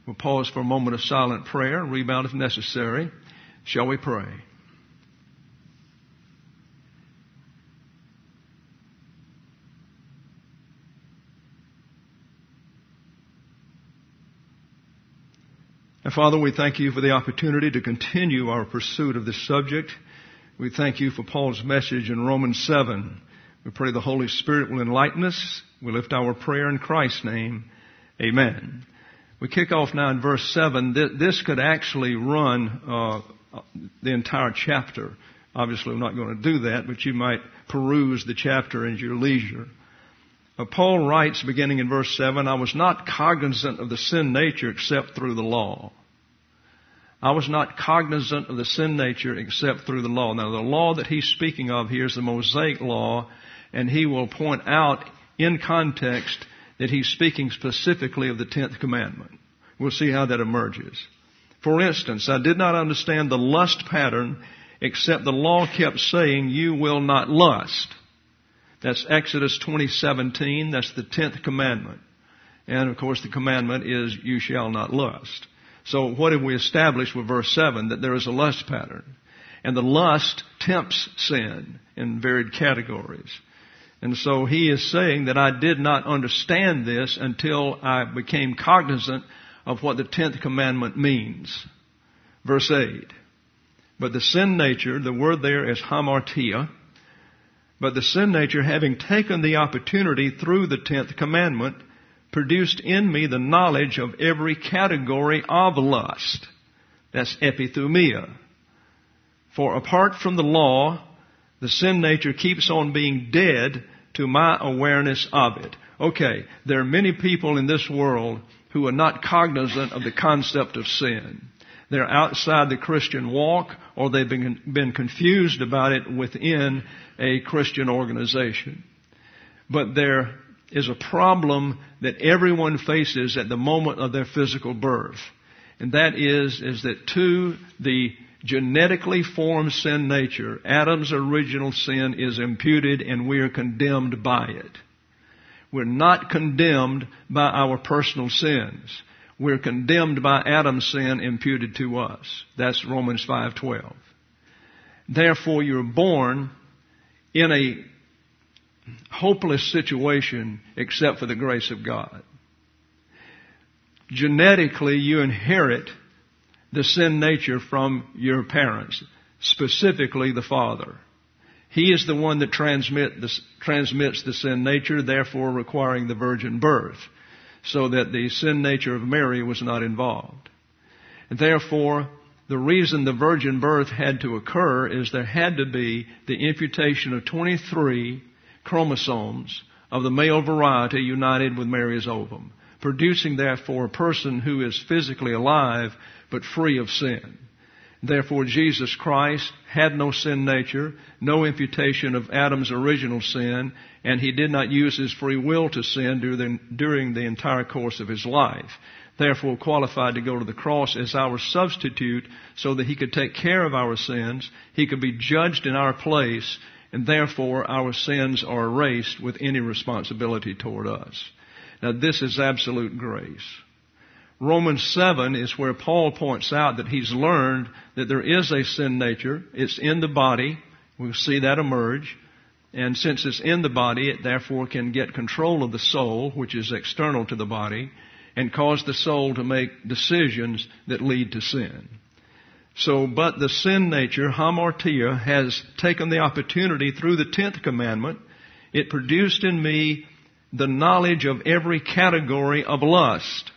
We'll pause for a moment of silent prayer and rebound if necessary. Shall we pray? And Father, we thank you for the opportunity to continue our pursuit of this subject. We thank you for Paul's message in Romans 7. We pray the Holy Spirit will enlighten us. We lift our prayer in Christ's name. Amen. We kick off now in verse 7. This could actually run the entire chapter. Obviously, we're not going to do that, but you might peruse the chapter at your leisure. Paul writes, beginning in verse 7, I was not cognizant of the sin nature except through the law. I was not cognizant of the sin nature except through the law. Now, the law that he's speaking of here is the Mosaic law, and he will point out in context that he's speaking specifically of the 10th commandment. We'll see how that emerges. For instance, I did not understand the lust pattern except the law kept saying, you will not lust. That's Exodus 20:17. That's the 10th commandment. And of course the commandment is you shall not lust. So what have we established with verse 7? That there is a lust pattern. And the lust tempts sin in varied categories. And so he is saying that I did not understand this until I became cognizant of what the 10th commandment means. Verse 8. But the sin nature, the word there is hamartia. But the sin nature, having taken the opportunity through the 10th commandment, produced in me the knowledge of every category of lust. That's epithumia. For apart from the law, the sin nature keeps on being dead to my awareness of it. Okay, there are many people in this world who are not cognizant of the concept of sin. They're outside the Christian walk, or they've been confused about it within a Christian organization. But there is a problem that everyone faces at the moment of their physical birth. And that is that to the genetically formed sin nature, Adam's original sin is imputed and we are condemned by it. We're not condemned by our personal sins. We're condemned by Adam's sin imputed to us. That's Romans 5:12. Therefore, you're born in a hopeless situation except for the grace of God. Genetically, you inherit the sin nature from your parents, specifically the father. He is the one that transmits the sin nature, therefore requiring the virgin birth, so that the sin nature of Mary was not involved. And therefore, the reason the virgin birth had to occur is there had to be the imputation of 23 chromosomes of the male variety united with Mary's ovum, producing therefore a person who is physically alive but free of sin. Therefore, Jesus Christ had no sin nature, no imputation of Adam's original sin, and he did not use his free will to sin during the entire course of his life. Therefore, qualified to go to the cross as our substitute so that he could take care of our sins, he could be judged in our place, and therefore our sins are erased with any responsibility toward us. Now, this is absolute grace. Romans 7 is where Paul points out that he's learned that there is a sin nature. It's in the body. We'll see that emerge. And since it's in the body, it therefore can get control of the soul, which is external to the body, and cause the soul to make decisions that lead to sin. So, but the sin nature, hamartia, has taken the opportunity through the 10th commandment. It produced in me the knowledge of every category of lust.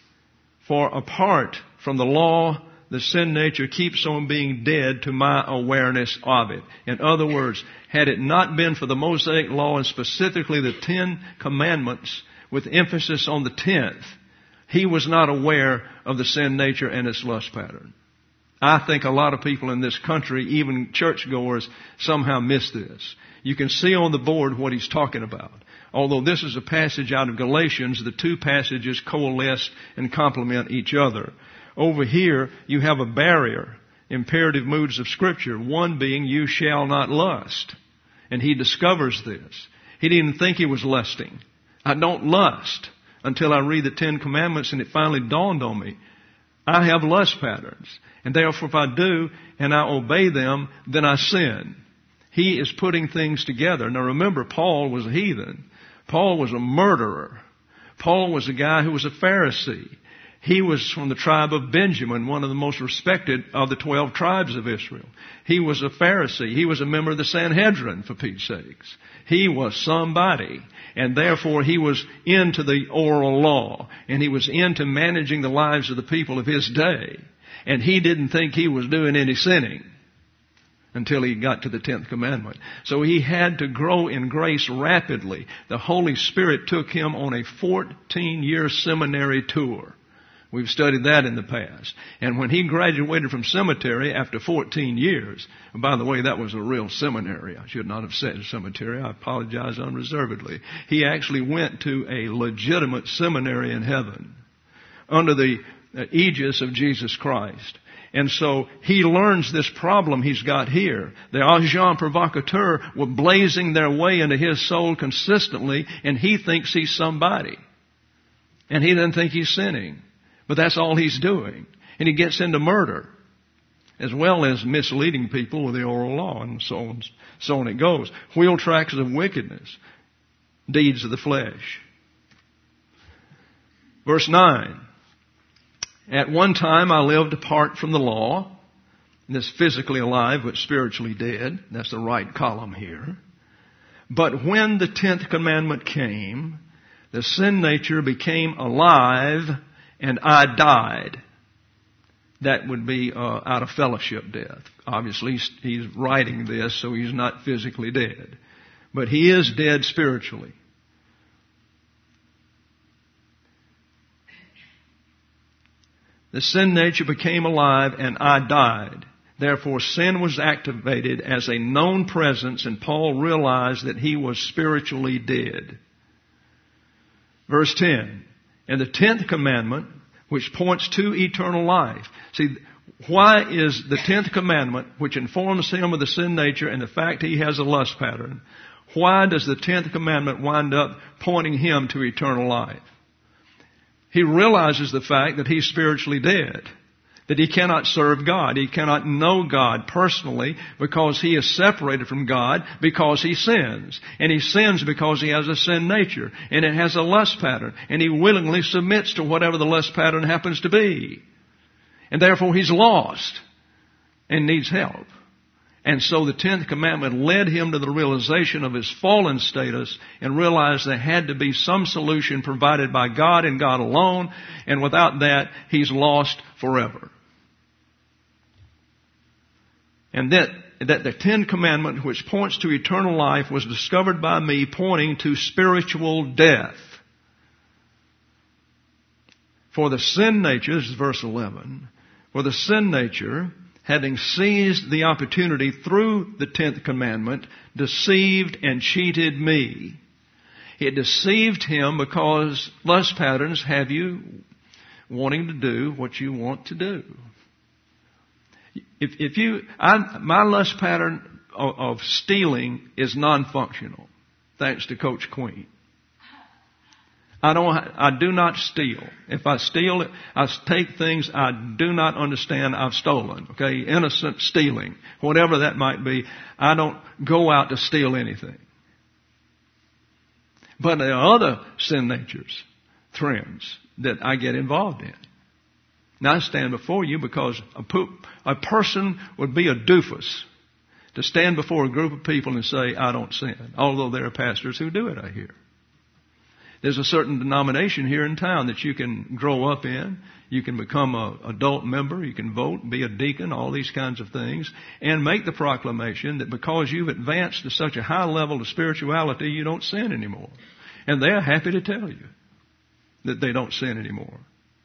For apart from the law, the sin nature keeps on being dead to my awareness of it. In other words, had it not been for the Mosaic law and specifically the 10 commandments with emphasis on the 10th, he was not aware of the sin nature and its lust pattern. I think a lot of people in this country, even churchgoers, somehow miss this. You can see on the board what he's talking about. Although this is a passage out of Galatians, the two passages coalesce and complement each other. Over here, you have a barrier, imperative moods of Scripture, one being, you shall not lust. And he discovers this. He didn't think he was lusting. I don't lust. until I read the Ten Commandments and it finally dawned on me. I have lust patterns. And therefore if I do and I obey them, then I sin. He is putting things together. Now remember, Paul was a heathen. Paul was a murderer. Paul was a guy who was a Pharisee. He was from the tribe of Benjamin, one of the most respected of the 12 tribes of Israel. He was a Pharisee. He was a member of the Sanhedrin, for Pete's sakes. He was somebody. And therefore he was into the oral law. And he was into managing the lives of the people of his day. And he didn't think he was doing any sinning until he got to the 10th commandment. So he had to grow in grace rapidly. The Holy Spirit took him on a 14-year seminary tour. We've studied that in the past. And when he graduated from seminary after 14 years, and by the way, that was a real seminary. I should not have said cemetery. I apologize unreservedly. He actually went to a legitimate seminary in heaven under the aegis of Jesus Christ. And so he learns this problem he's got here. The agents provocateurs were blazing their way into his soul consistently, and he thinks he's somebody. And he doesn't think he's sinning. But that's all he's doing. And he gets into murder, as well as misleading people with the oral law, and so on it goes. Wheel tracks of wickedness, deeds of the flesh. Verse 9. At one time I lived apart from the law. This physically alive but spiritually dead. That's the right column here. But when the 10th commandment came, the sin nature became alive and I died. That would be out of fellowship death. Obviously, he's writing this, so he's not physically dead. But he is dead spiritually. The sin nature became alive and I died. Therefore, sin was activated as a known presence, and Paul realized that he was spiritually dead. Verse 10. And the 10th commandment, which points to eternal life. See, why is the 10th commandment, which informs him of the sin nature and the fact he has a lust pattern, why does the 10th commandment wind up pointing him to eternal life? He realizes the fact that he's spiritually dead, that he cannot serve God. He cannot know God personally because he is separated from God because he sins. And he sins because he has a sin nature and it has a lust pattern. And he willingly submits to whatever the lust pattern happens to be. And therefore he's lost and needs help. And so the 10th commandment led him to the realization of his fallen status and realized there had to be some solution provided by God and God alone. And without that, he's lost forever. And that the 10th commandment, which points to eternal life, was discovered by me pointing to spiritual death. For the sin nature, this is verse 11, for the sin nature, having seized the opportunity through the 10th commandment, deceived and cheated me. It deceived him because lust patterns have you wanting to do what you want to do. My lust pattern of stealing is non-functional, thanks to Coach Queen. I do not steal. If I steal, I take things I do not understand I've stolen. Okay, innocent stealing, whatever that might be. I don't go out to steal anything. But there are other sin natures, trends that I get involved in. Now I stand before you because a person would be a doofus to stand before a group of people and say, I don't sin. Although there are pastors who do it, I hear. There's a certain denomination here in town that you can grow up in. You can become an adult member. You can vote, be a deacon, all these kinds of things, and make the proclamation that because you've advanced to such a high level of spirituality, you don't sin anymore. And they're happy to tell you that they don't sin anymore.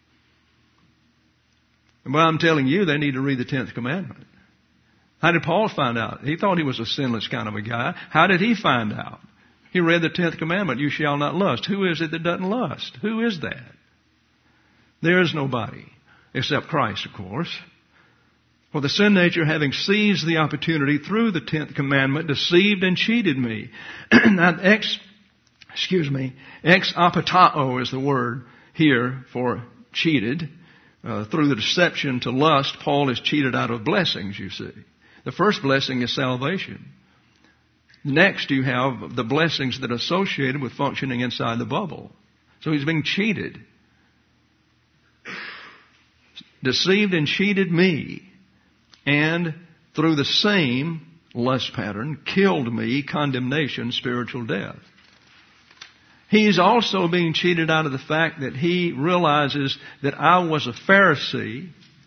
And what I'm telling you, they need to read the 10th commandment. How did Paul find out? He thought he was a sinless kind of a guy. How did he find out? He read the 10th commandment, you shall not lust. Who is it that doesn't lust? Who is that? There is nobody, except Christ, of course. For the sin nature, having seized the opportunity through the 10th commandment, deceived and cheated me. Now, Ex apatao is the word here for cheated. Through the deception to lust, Paul is cheated out of blessings, you see. The first blessing is salvation. Next, you have the blessings that are associated with functioning inside the bubble. So he's being cheated. Deceived and cheated me, and through the same lust pattern, killed me, condemnation, spiritual death. He's also being cheated out of the fact that he realizes that I was a Pharisee.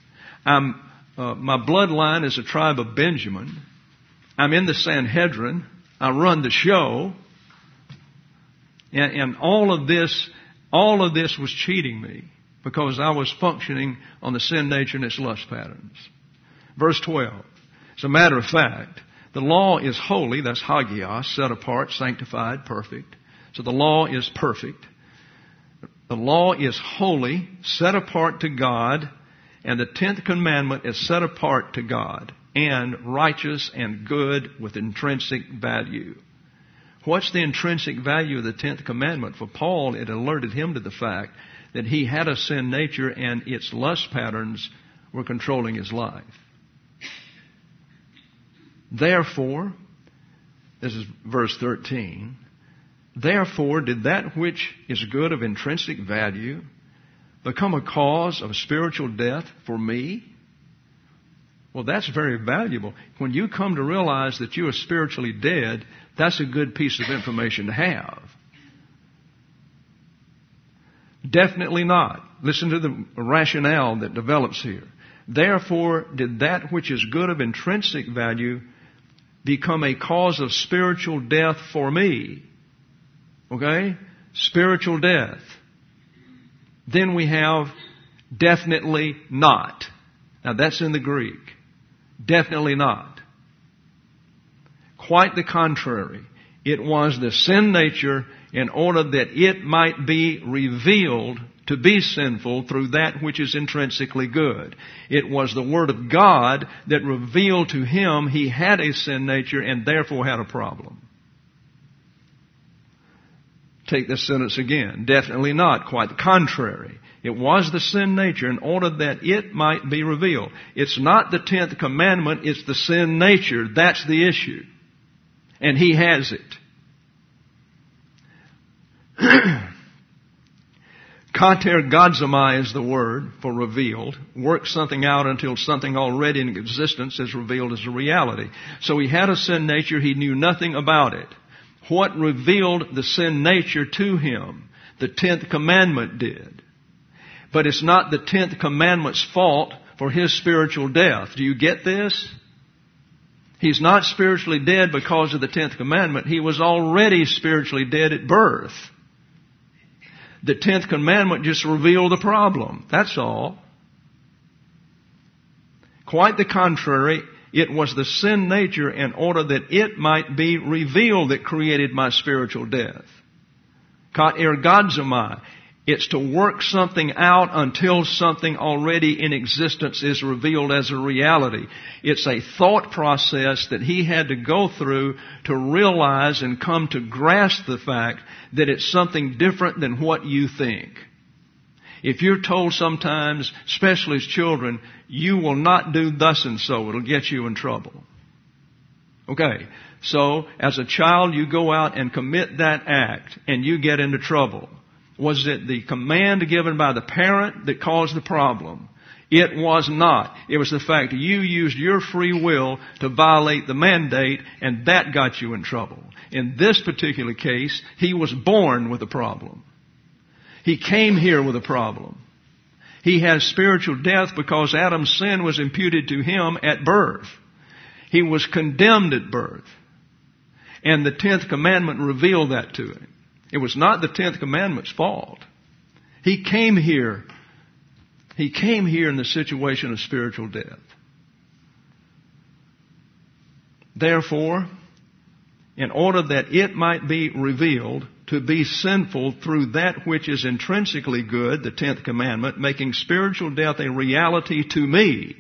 My bloodline is a tribe of Benjamin. I'm in the Sanhedrin. I run the show. And all of this was cheating me because I was functioning on the sin nature and its lust patterns. Verse 12. As a matter of fact, the law is holy, that's hagios, set apart, sanctified, perfect. So the law is perfect. The law is holy, set apart to God, and the 10th commandment is set apart to God, and righteous and good with intrinsic value. What's the intrinsic value of the 10th commandment? For Paul, it alerted him to the fact that he had a sin nature and its lust patterns were controlling his life. Therefore, this is verse 13, therefore did that which is good of intrinsic value become a cause of spiritual death for me? Well, that's very valuable. When you come to realize that you are spiritually dead, that's a good piece of information to have. Definitely not. Listen to the rationale that develops here. Therefore did that which is good of intrinsic value become a cause of spiritual death for me. Okay? Spiritual death. Then we have definitely not. Now that's in the Greek. Definitely not. Quite the contrary. It was the sin nature in order that it might be revealed to be sinful through that which is intrinsically good. It was the Word of God that revealed to him he had a sin nature and therefore had a problem. Take this sentence again. Definitely not. Quite the contrary. It was the sin nature in order that it might be revealed. It's not the 10th commandment, it's the sin nature. That's the issue. And he has it. Katergazomai is the word for revealed. Work something out until something already in existence is revealed as a reality. So he had a sin nature, he knew nothing about it. What revealed the sin nature to him? The 10th commandment did. But it's not the 10th commandment's fault for his spiritual death. Do you get this? He's not spiritually dead because of the 10th commandment. He was already spiritually dead at birth. The 10th commandment just revealed the problem. That's all. Quite the contrary. It was the sin nature in order that it might be revealed that created my spiritual death. Kat ergadzomai. It's to work something out until something already in existence is revealed as a reality. It's a thought process that he had to go through to realize and come to grasp the fact that it's something different than what you think. If you're told sometimes, especially as children, you will not do thus and so, it'll get you in trouble. Okay, so as a child you go out and commit that act and you get into trouble. Was it the command given by the parent that caused the problem? It was not. It was the fact that you used your free will to violate the mandate, and that got you in trouble. In this particular case, he was born with a problem. He came here with a problem. He has spiritual death because Adam's sin was imputed to him at birth. He was condemned at birth. And the 10th commandment revealed that to him. It was not the 10th commandment's fault. He came here in the situation of spiritual death. Therefore, in order that it might be revealed to be sinful through that which is intrinsically good, the 10th commandment, making spiritual death a reality to me,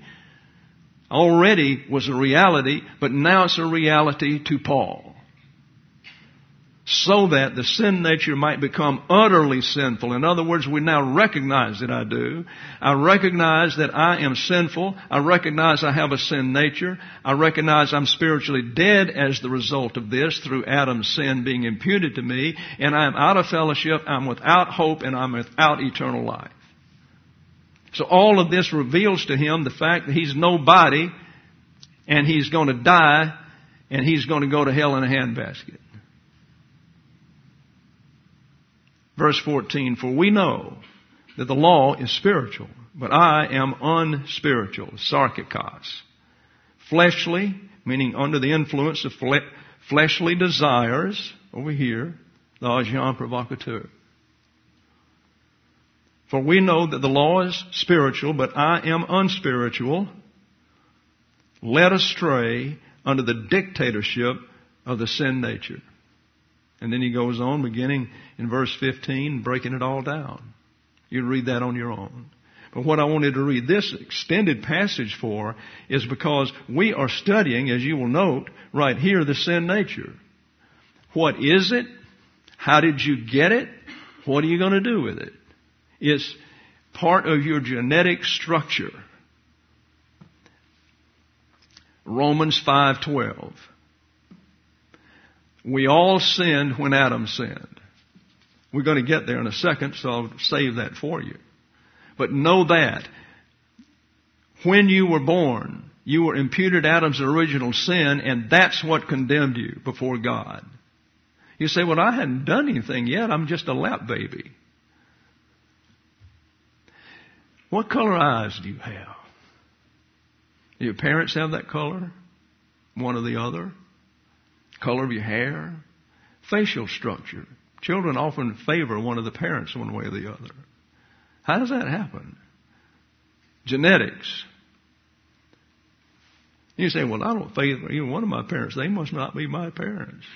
already was a reality, but now it's a reality to Paul. so that the sin nature might become utterly sinful. In other words, we now recognize that I do. I recognize that I am sinful. I recognize I have a sin nature. I recognize I'm spiritually dead as the result of this through Adam's sin being imputed to me. And I'm out of fellowship. I'm without hope and I'm without eternal life. So all of this reveals to him the fact that he's nobody and he's going to die and he's going to go to hell in a handbasket. Verse 14, for we know that the law is spiritual, but I am unspiritual, sarkikos. Fleshly, meaning under the influence of fleshly desires, over here, the agent provocateur. For we know that the law is spiritual, but I am unspiritual, led astray under the dictatorship of the sin nature. And then he goes on, beginning in verse 15, breaking it all down. You read that on your own. But what I wanted to read this extended passage for is because we are studying, as you will note, right here, the sin nature. What is it? How did you get it? What are you going to do with it? It's part of your genetic structure. Romans 5:12. We all sinned when Adam sinned. We're going to get there in a second, so I'll save that for you. But know that when you were born, you were imputed Adam's original sin, and that's what condemned you before God. You say, well, I hadn't done anything yet. I'm just a lap baby. What color eyes do you have? Do your parents have that color? One or the other? Color of your hair? Facial structure. Children often favor one of the parents one way or the other. How does that happen? Genetics. You say, well, I don't favor either one of my parents. They must not be my parents.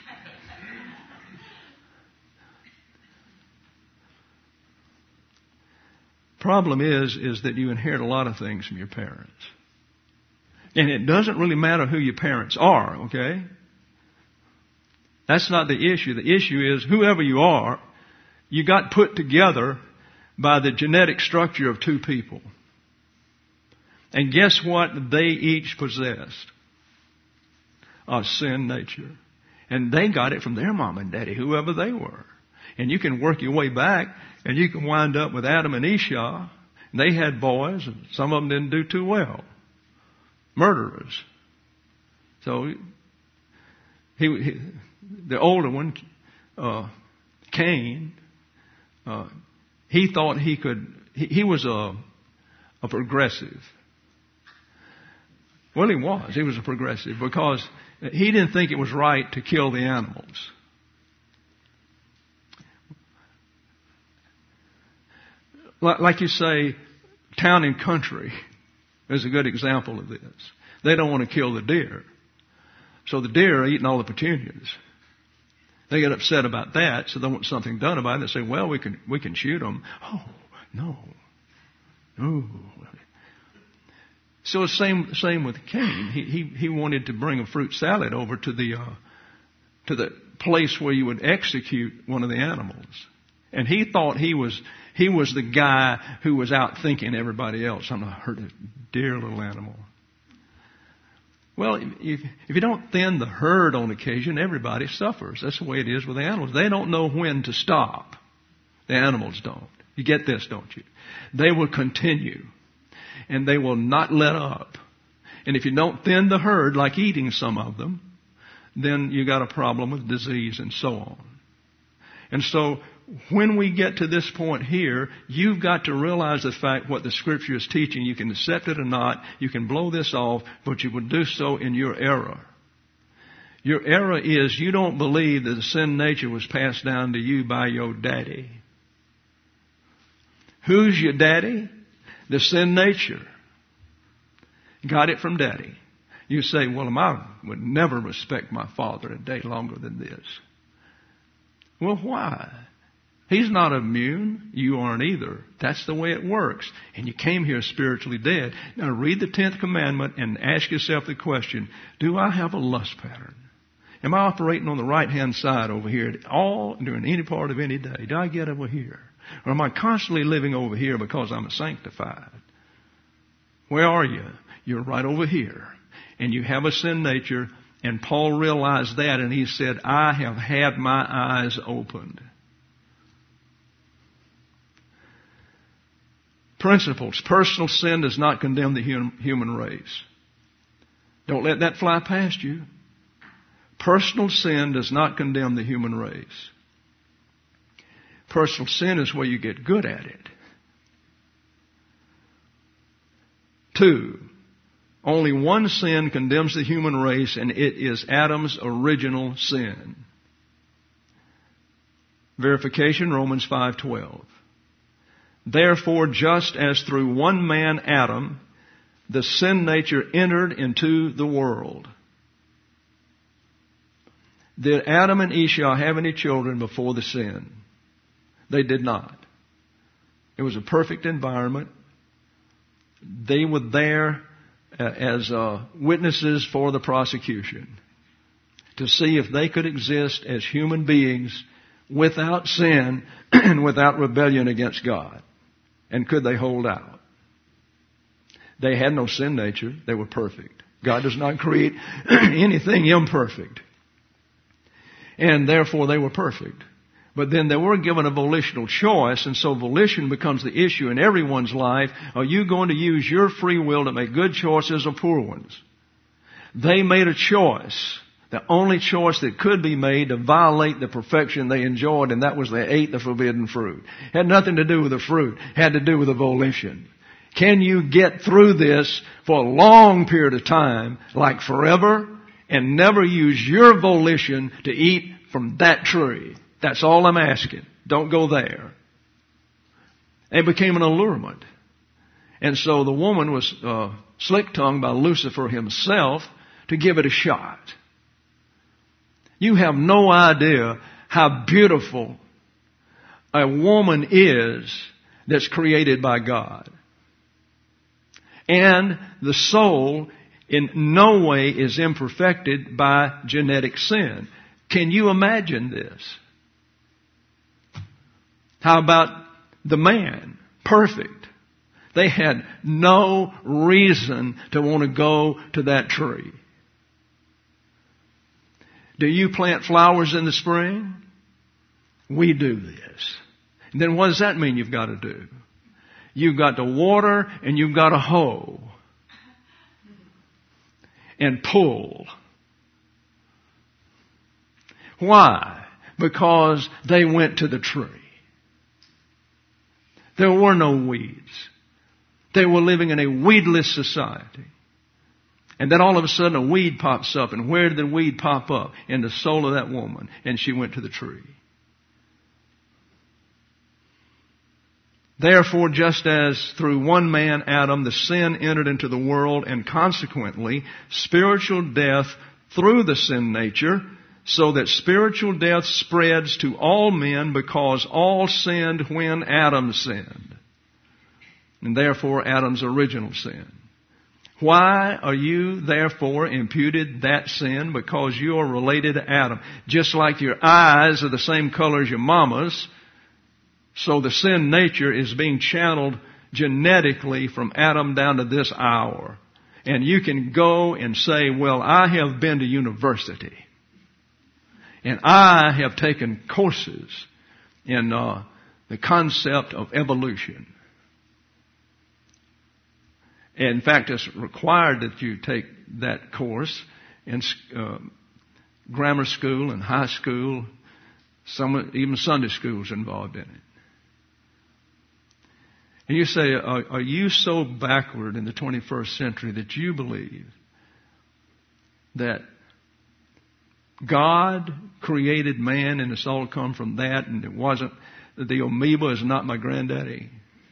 Problem is that you inherit a lot of things from your parents. And it doesn't really matter who your parents are, okay? That's not the issue. The issue is whoever you are, you got put together by the genetic structure of two people. And guess what they each possessed? A sin nature. And they got it from their mom and daddy, whoever they were. And you can work your way back, and you can wind up with Adam and Esau. They had boys, and some of them didn't do too well. Murderers. So the older one, Cain, he thought he could. He was a progressive. Well, he was. He was a progressive because he didn't think it was right to kill the animals. Like you say, town and country is a good example of this. They don't want to kill the deer. So the deer are eating all the petunias. They get upset about that, so they want something done about it. They say, well, we can shoot them. Oh, no. So it's same with Cain. He wanted to bring a fruit salad over to the place where you would execute one of the animals. And he thought he was the guy who was out thinking everybody else. I'm going to hurt a dear little animal. Well, if you don't thin the herd on occasion, everybody suffers. That's the way it is with the animals. They don't know when to stop. The animals don't. You get this, don't you? They will continue. And they will not let up. And if you don't thin the herd, like eating some of them, then you got a problem with disease and so on. And so when we get to this point here, you've got to realize the fact what the Scripture is teaching. You can accept it or not. You can blow this off, but you will do so in your error. Your error is you don't believe that the sin nature was passed down to you by your daddy. Who's your daddy? The sin nature. Got it from daddy. You say, well, I would never respect my father a day longer than this. Well, why? He's not immune. You aren't either. That's the way it works. And you came here spiritually dead. Now read the 10th commandment and ask yourself the question, do I have a lust pattern? Am I operating on the right-hand side over here all during any part of any day? Do I get over here? Or am I constantly living over here because I'm sanctified? Where are you? You're right over here. And you have a sin nature, and Paul realized that, and he said, I have had my eyes opened. Principles. Personal sin does not condemn the human race. Don't let that fly past you. Personal sin does not condemn the human race. Personal sin is where you get good at it. 2, only one sin condemns the human race, and it is Adam's original sin. Verification, Romans 5:12. Therefore, just as through one man, Adam, the sin nature entered into the world. Did Adam and Esau have any children before the sin? They did not. It was a perfect environment. They were there as witnesses for the prosecution to see if they could exist as human beings without sin and without rebellion against God. And could they hold out? They had no sin nature. They were perfect. God does not create anything imperfect. And therefore they were perfect. But then they were given a volitional choice, and so volition becomes the issue in everyone's life. Are you going to use your free will to make good choices or poor ones? They made a choice, the only choice that could be made, to violate the perfection they enjoyed, and that was they ate the forbidden fruit. Had nothing to do with the fruit, had to do with the volition. Can you get through this for a long period of time, like forever, and never use your volition to eat from that tree? That's all I'm asking. Don't go there. It became an allurement. And so the woman was slick-tongued by Lucifer himself to give it a shot. You have no idea how beautiful a woman is that's created by God. And the soul in no way is imperfected by genetic sin. Can you imagine this? How about the man? Perfect. They had no reason to want to go to that tree. Do you plant flowers in the spring? We do this. And then what does that mean you've got to do? You've got to water and you've got to hoe and pull. Why? Because they went to the tree. There were no weeds. They were living in a weedless society. And then all of a sudden a weed pops up. And where did the weed pop up? In the soul of that woman. And she went to the tree. Therefore, just as through one man, Adam, the sin entered into the world, and consequently spiritual death through the sin nature, so that spiritual death spreads to all men because all sinned when Adam sinned. And therefore Adam's original sin. Why are you therefore imputed that sin? Because you are related to Adam. Just like your eyes are the same color as your mama's, so the sin nature is being channeled genetically from Adam down to this hour. And you can go and say, well, I have been to university. And I have taken courses in the concept of evolution. In fact, it's required that you take that course in grammar school and high school. Even Sunday school is involved in it. And you say, are you so backward in the 21st century that you believe that God created man and it's all come from that, and it wasn't, the amoeba is not my granddaddy?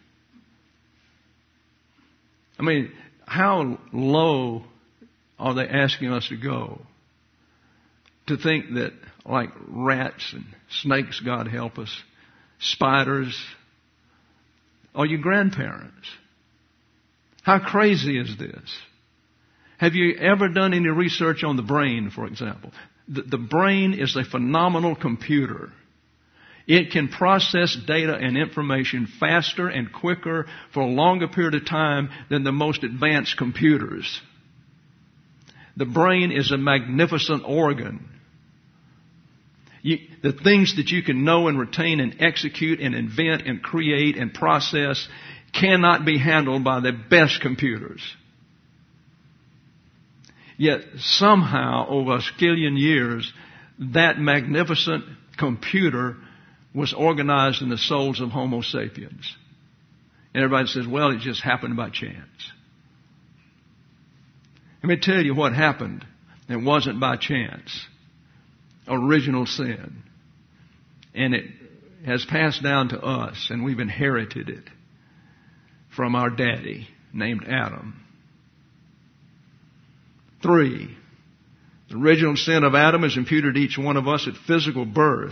I mean, how low are they asking us to go to think that like rats and snakes, God help us, spiders, are your grandparents? How crazy is this? Have you ever done any research on the brain, for example? The brain is a phenomenal computer. It can process data and information faster and quicker for a longer period of time than the most advanced computers. The brain is a magnificent organ. The things that you can know and retain and execute and invent and create and process cannot be handled by the best computers. Yet somehow, over a skillion years, that magnificent computer was organized in the souls of Homo sapiens. And everybody says, well, it just happened by chance. Let me tell you what happened. It wasn't by chance. Original sin. And it has passed down to us, and we've inherited it from our daddy named Adam. 3, the original sin of Adam is imputed to each one of us at physical birth.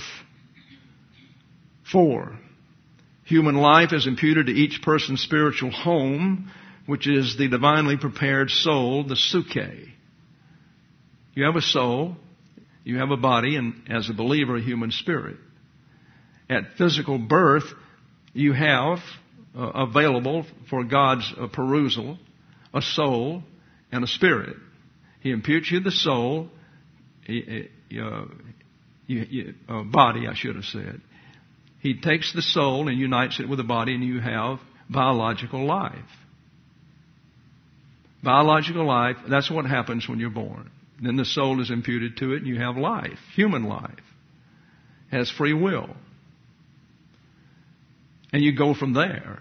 4, human life is imputed to each person's spiritual home, which is the divinely prepared soul, the psyche. You have a soul, you have a body, and as a believer, a human spirit. At physical birth, you have available for God's perusal a soul and a spirit. He imputes you the soul, body, I should have said. He takes the soul and unites it with the body, and you have biological life. Biological life, that's what happens when you're born. Then the soul is imputed to it, and you have life, human life. Has free will. And you go from there.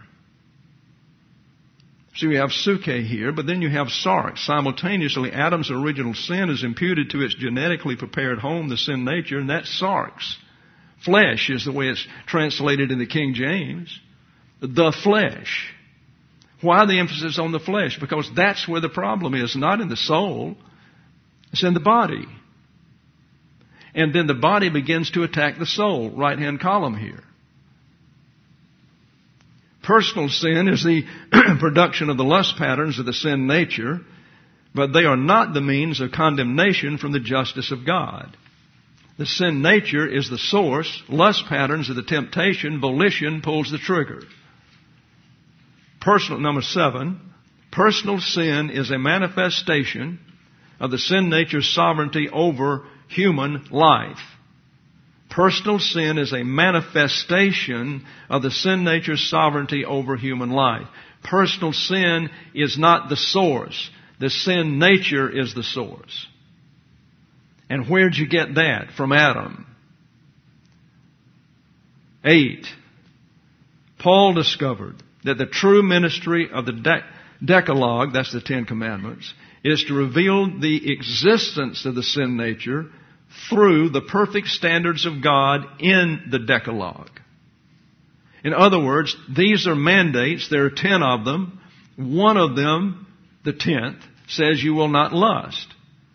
So you have psyche here, but then you have sarx. Simultaneously, Adam's original sin is imputed to its genetically prepared home, the sin nature, and that's sarx. Flesh is the way it's translated in the King James. The flesh. Why the emphasis on the flesh? Because that's where the problem is, not in the soul. It's in the body. And then the body begins to attack the soul, right-hand column here. Personal sin is the production of the lust patterns of the sin nature, but they are not the means of condemnation from the justice of God. The sin nature is the source. Lust patterns are the temptation. Volition pulls the trigger. Number 7, personal sin is a manifestation of the sin nature's sovereignty over human life. Personal sin is a manifestation of the sin nature's sovereignty over human life. Personal sin is not the source. The sin nature is the source. And where'd you get that? From Adam. 8. Paul discovered that the true ministry of the Decalogue, that's the 10 Commandments, is to reveal the existence of the sin nature through the perfect standards of God in the Decalogue. In other words, these are mandates. There are 10 of them. One of them, the 10th, says you will not lust.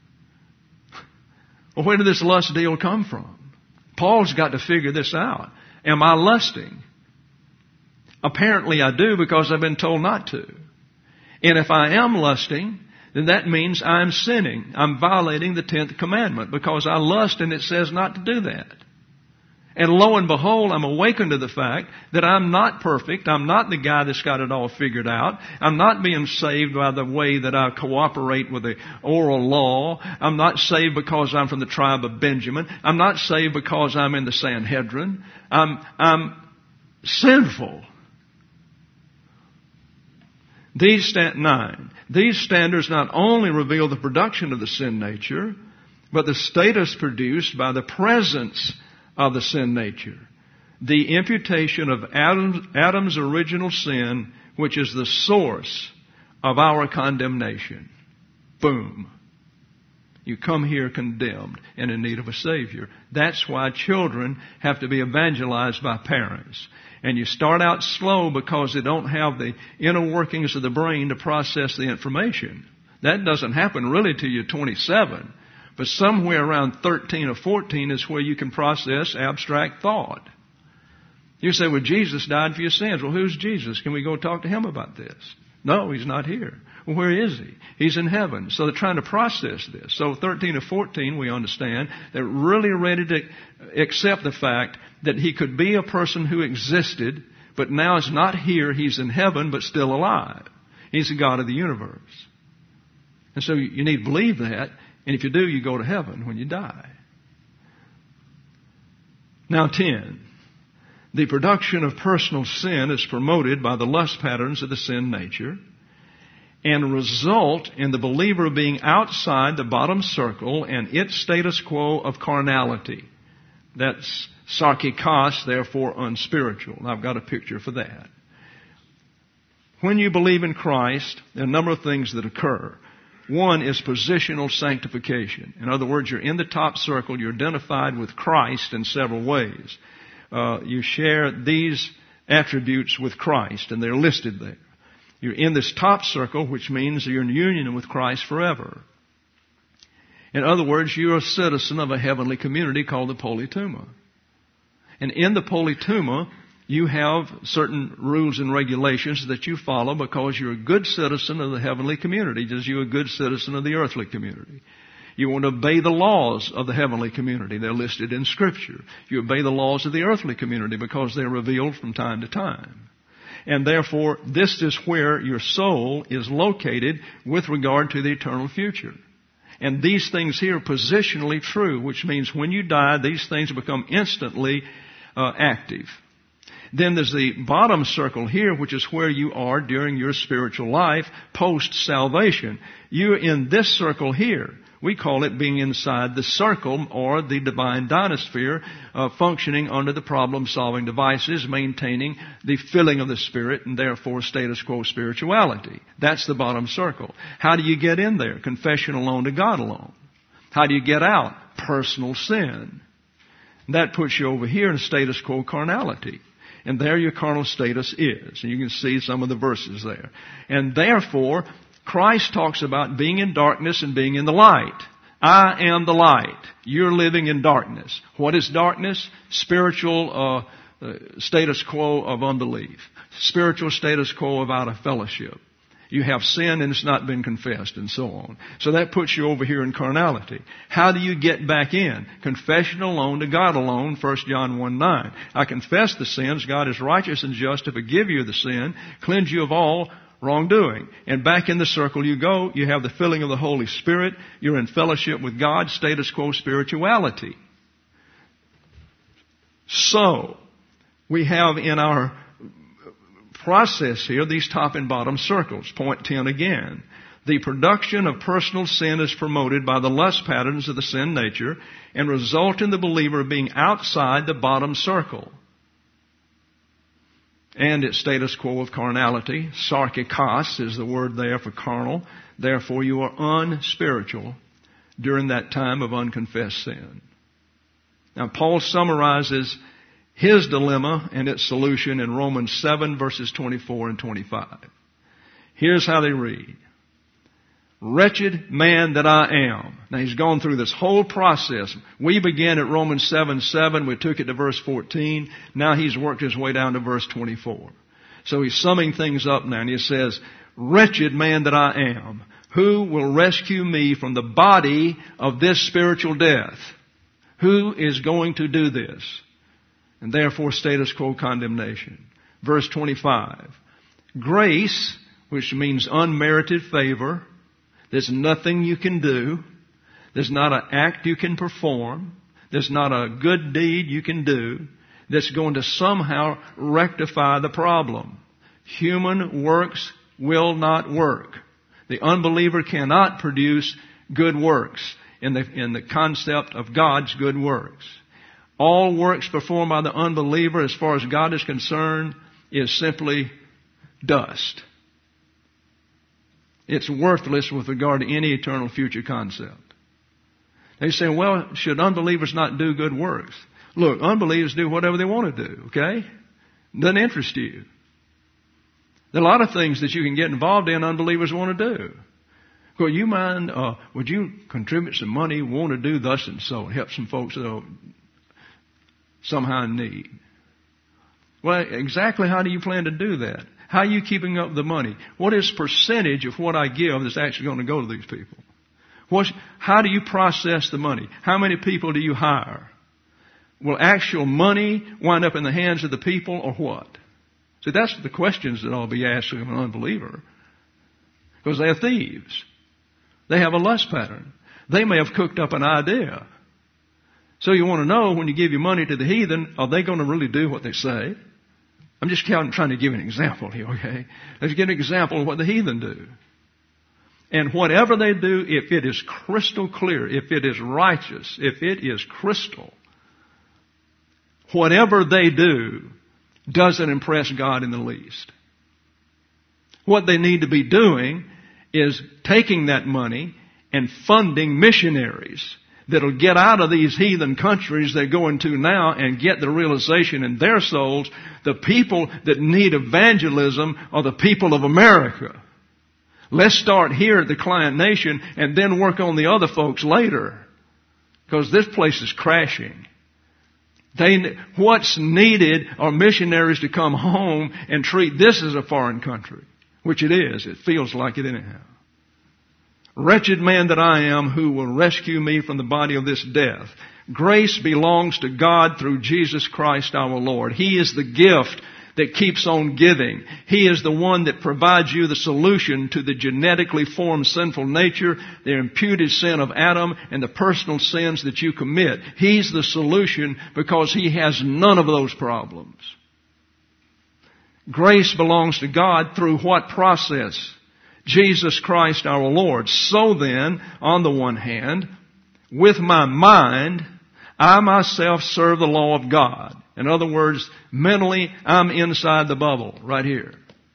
Well, where did this lust deal come from? Paul's got to figure this out. Am I lusting? Apparently I do, because I've been told not to. And if I am lusting, then that means I'm sinning. I'm violating the 10th commandment because I lust and it says not to do that. And lo and behold, I'm awakened to the fact that I'm not perfect. I'm not the guy that's got it all figured out. I'm not being saved by the way that I cooperate with the oral law. I'm not saved because I'm from the tribe of Benjamin. I'm not saved because I'm in the Sanhedrin. I'm sinful. These standards not only reveal the production of the sin nature, but the status produced by the presence of the sin nature. The imputation of Adam's original sin, which is the source of our condemnation. Boom. You come here condemned and in need of a Savior. That's why children have to be evangelized by parents. And you start out slow because they don't have the inner workings of the brain to process the information. That doesn't happen really till you're 27. But somewhere around 13 or 14 is where you can process abstract thought. You say, well, Jesus died for your sins. Well, who's Jesus? Can we go talk to him about this? No, he's not here. Well, where is he? He's in heaven. So they're trying to process this. So 13 or 14, we understand, they're really ready to accept the fact that he could be a person who existed, but now is not here. He's in heaven, but still alive. He's the God of the universe. And so you need to believe that. And if you do, you go to heaven when you die. Now 10. The production of personal sin is promoted by the lust patterns of the sin nature and result in the believer being outside the bottom circle and its status quo of carnality. That's sarkikos, therefore unspiritual. I've got a picture for that. When you believe in Christ, there are a number of things that occur. One is positional sanctification. In other words, you're in the top circle. You're identified with Christ in several ways. You share these attributes with Christ, and they're listed there. You're in this top circle, which means you're in union with Christ forever. In other words, you're a citizen of a heavenly community called the Politeuma. And in the Politeuma, you have certain rules and regulations that you follow because you're a good citizen of the heavenly community, just as you're a good citizen of the earthly community. You want to obey the laws of the heavenly community. They're listed in Scripture. You obey the laws of the earthly community because they're revealed from time to time. And therefore, this is where your soul is located with regard to the eternal future. And these things here are positionally true, which means when you die, these things become instantly active. Then there's the bottom circle here, which is where you are during your spiritual life post-salvation. You're in this circle here. We call it being inside the circle or the divine dynasphere, functioning under the problem-solving devices, maintaining the filling of the Spirit and therefore status quo spirituality. That's the bottom circle. How do you get in there? Confession alone to God alone. How do you get out? Personal sin. That puts you over here in status quo carnality. And there your carnal status is. And you can see some of the verses there. And therefore, Christ talks about being in darkness and being in the light. I am the light. You're living in darkness. What is darkness? Spiritual status quo of unbelief. Spiritual status quo of out of fellowship. You have sin and it's not been confessed and so on. So that puts you over here in carnality. How do you get back in? Confession alone to God alone, 1 John 1:9. I confess the sins. God is righteous and just to forgive you the sin, cleanse you of all wrongdoing. And back in the circle you go. You have the filling of the Holy Spirit. You're in fellowship with God, status quo spirituality. So, we have in our process here these top and bottom circles. Point 10 again. The production of personal sin is promoted by the lust patterns of the sin nature and result in the believer being outside the bottom circle. And its status quo of carnality. Sarkikos is the word there for carnal. Therefore you are unspiritual during that time of unconfessed sin. Now Paul summarizes his dilemma and its solution in Romans 7 verses 24 and 25. Here's how they read. Wretched man that I am. Now he's gone through this whole process. We began at Romans 7:7. We took it to verse 14. Now he's worked his way down to verse 24. So he's summing things up now and he says, wretched man that I am, who will rescue me from the body of this spiritual death? Who is going to do this? And therefore status quo condemnation. Verse 25. Grace, which means unmerited favor. There's nothing you can do. There's not an act you can perform. There's not a good deed you can do that's going to somehow rectify the problem. Human works will not work. The unbeliever cannot produce good works in the concept of God's good works. All works performed by the unbeliever, as far as God is concerned, is simply dust. It's worthless with regard to any eternal future concept. They say, well, should unbelievers not do good works? Look, unbelievers do whatever they want to do, okay? Doesn't interest you. There are a lot of things that you can get involved in unbelievers want to do. Well, you mind, would you contribute some money, want to do thus and so, and help some folks somehow in need? Well, exactly how do you plan to do that? How are you keeping up the money? What is percentage of what I give that's actually going to go to these people? How do you process the money? How many people do you hire? Will actual money wind up in the hands of the people or what? See, that's the questions that I'll be asking of an unbeliever. Because they're thieves. They have a lust pattern. They may have cooked up an idea. So you want to know, when you give your money to the heathen, are they going to really do what they say? I'm just trying to give an example here, okay? Let's get an example of what the heathen do. And whatever they do, if it is crystal clear, if it is righteous, if it is crystal, whatever they do doesn't impress God in the least. What they need to be doing is taking that money and funding missionaries that'll get out of these heathen countries they go into now and get the realization in their souls the people that need evangelism are the people of America. Let's start here at the client nation and then work on the other folks later. Because this place is crashing. What's needed are missionaries to come home and treat this as a foreign country. Which it is. It feels like it anyhow. Wretched man that I am, who will rescue me from the body of this death? Grace belongs to God through Jesus Christ our Lord. He is the gift that keeps on giving. He is the one that provides you the solution to the genetically formed sinful nature, the imputed sin of Adam, and the personal sins that you commit. He's the solution because He has none of those problems. Grace belongs to God through what process? Jesus Christ our Lord. So then, on the one hand, with my mind, I myself serve the law of God. In other words, mentally, I'm inside the bubble, right here.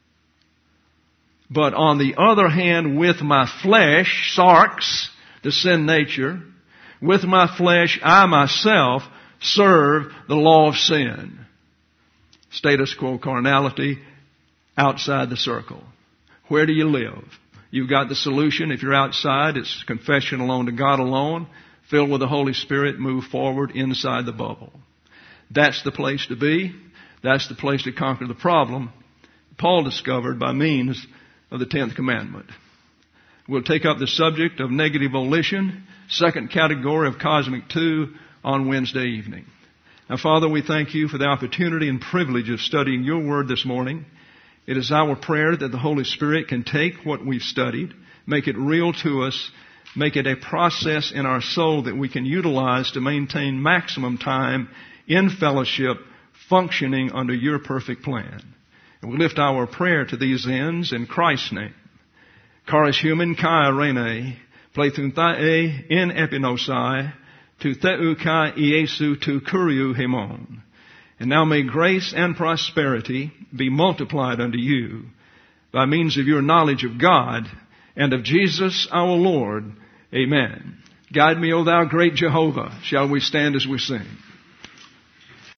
But on the other hand, with my flesh, sarx, the sin nature, with my flesh, I myself serve the law of sin. Status quo carnality, outside the circle. Where do you live? You've got the solution. If you're outside, it's confession alone to God alone. Filled with the Holy Spirit, move forward inside the bubble. That's the place to be. That's the place to conquer the problem Paul discovered by means of the 10th commandment. We'll take up the subject of negative volition, second category of cosmic 2, on Wednesday evening. Now, Father, we thank You for the opportunity and privilege of studying Your Word this morning. It is our prayer that the Holy Spirit can take what we've studied, make it real to us, make it a process in our soul that we can utilize to maintain maximum time in fellowship, functioning under Your perfect plan. And we lift our prayer to these ends in Christ's name. Charis human kai rene, plethun thae in epinosai, tu theu kai iesu tu kuriu hemon. And now may grace and prosperity be multiplied unto you by means of your knowledge of God and of Jesus our Lord. Amen. Guide me, O Thou great Jehovah. Shall we stand as we sing?